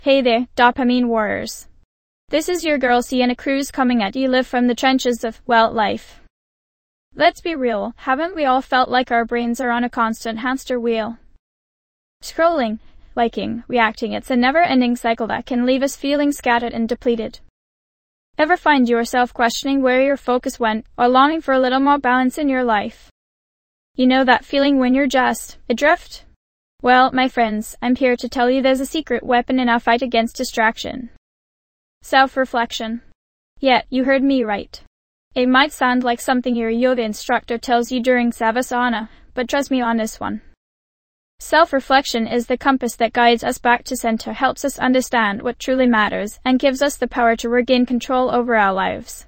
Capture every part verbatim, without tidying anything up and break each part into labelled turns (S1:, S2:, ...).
S1: Hey there, dopamine warriors. This is your girl Sienna Cruz coming at you live from the trenches of, well, life. Let's be real, haven't we all felt like our brains are on a constant hamster wheel? Scrolling, liking, reacting, it's a never-ending cycle that can leave us feeling scattered and depleted. Ever find yourself questioning where your focus went, or longing for a little more balance in your life? You know that feeling when you're just adrift? Well, my friends, I'm here to tell you there's a secret weapon in our fight against distraction. Self-reflection. Yeah, you heard me right. It might sound like something your yoga instructor tells you during Savasana, but trust me on this one. Self-reflection is the compass that guides us back to center, helps us understand what truly matters, and gives us the power to regain control over our lives.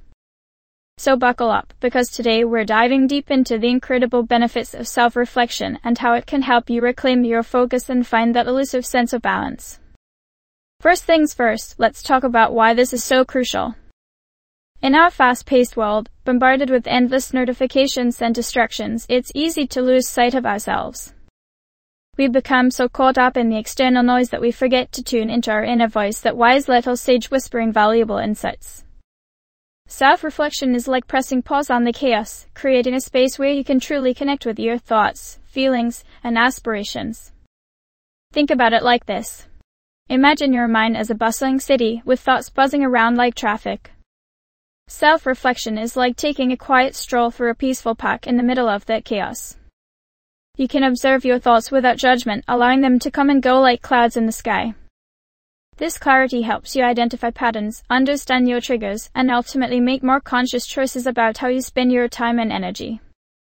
S1: So buckle up, because today we're diving deep into the incredible benefits of self-reflection and how it can help you reclaim your focus and find that elusive sense of balance. First things first, let's talk about why this is so crucial. In our fast-paced world, bombarded with endless notifications and distractions, it's easy to lose sight of ourselves. We become so caught up in the external noise that we forget to tune into our inner voice, that wise little sage whispering valuable insights. Self-reflection is like pressing pause on the chaos, creating a space where you can truly connect with your thoughts, feelings, and aspirations. Think about it like this. Imagine your mind as a bustling city with thoughts buzzing around like traffic. Self-reflection is like taking a quiet stroll through a peaceful park in the middle of that chaos. You can observe your thoughts without judgment, allowing them to come and go like clouds in the sky. This clarity helps you identify patterns, understand your triggers, and ultimately make more conscious choices about how you spend your time and energy.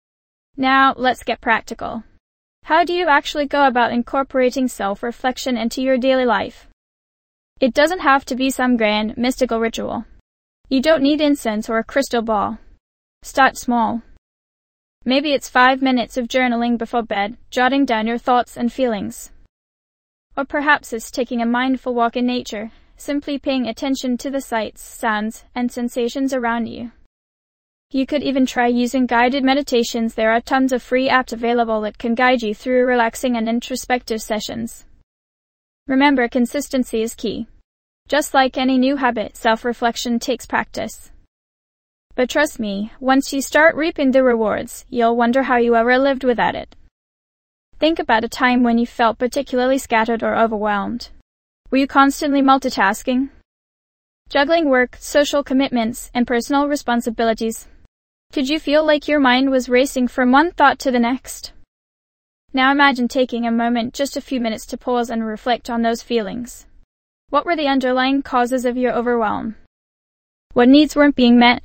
S1: Now, let's get practical. How do you actually go about incorporating self-reflection into your daily life? It doesn't have to be some grand, mystical ritual. You don't need incense or a crystal ball. Start small. Maybe it's five minutes of journaling before bed, jotting down your thoughts and feelings. Or perhaps it's taking a mindful walk in nature, simply paying attention to the sights, sounds, and sensations around you. You could even try using guided meditations. There are tons of free apps available that can guide you through relaxing and introspective sessions. Remember, consistency is key. Just like any new habit, self-reflection takes practice. But trust me, once you start reaping the rewards, you'll wonder how you ever lived without it. Think about a time when you felt particularly scattered or overwhelmed. Were you constantly multitasking? Juggling work, social commitments, and personal responsibilities? Did you feel like your mind was racing from one thought to the next? Now imagine taking a moment, just a few minutes, to pause and reflect on those feelings. What were the underlying causes of your overwhelm? What needs weren't being met?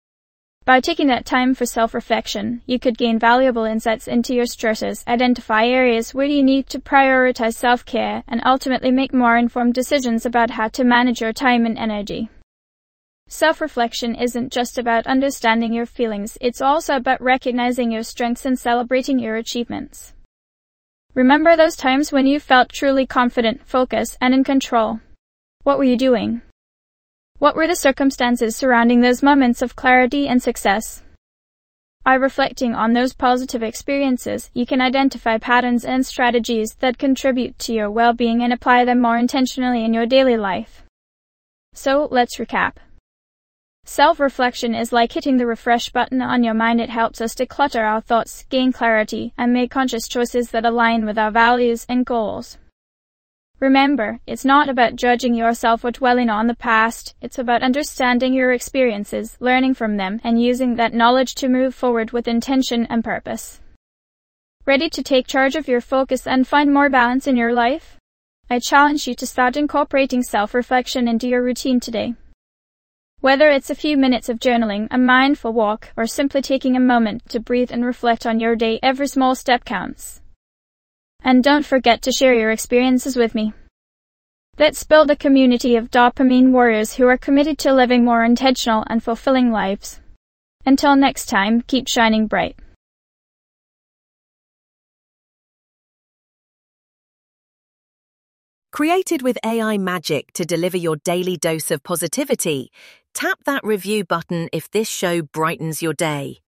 S1: By taking that time for self-reflection, you could gain valuable insights into your stresses, identify areas where you need to prioritize self-care, and ultimately make more informed decisions about how to manage your time and energy. Self-reflection isn't just about understanding your feelings, it's also about recognizing your strengths and celebrating your achievements. Remember those times when you felt truly confident, focused, and in control. What were you doing? What were the circumstances surrounding those moments of clarity and success? By reflecting on those positive experiences, you can identify patterns and strategies that contribute to your well-being and apply them more intentionally in your daily life. So, let's recap. Self-reflection is like hitting the refresh button on your mind. It helps us declutter our thoughts, gain clarity, and make conscious choices that align with our values and goals. Remember, it's not about judging yourself or dwelling on the past. It's about understanding your experiences, learning from them, and using that knowledge to move forward with intention and purpose. Ready to take charge of your focus and find more balance in your life? I challenge you to start incorporating self-reflection into your routine today. Whether it's a few minutes of journaling, a mindful walk, or simply taking a moment to breathe and reflect on your day, every small step counts. And don't forget to share your experiences with me. Let's build a community of dopamine warriors who are committed to living more intentional and fulfilling lives. Until next time, keep shining bright.
S2: Created with A I magic to deliver your daily dose of positivity, tap that review button if this show brightens your day.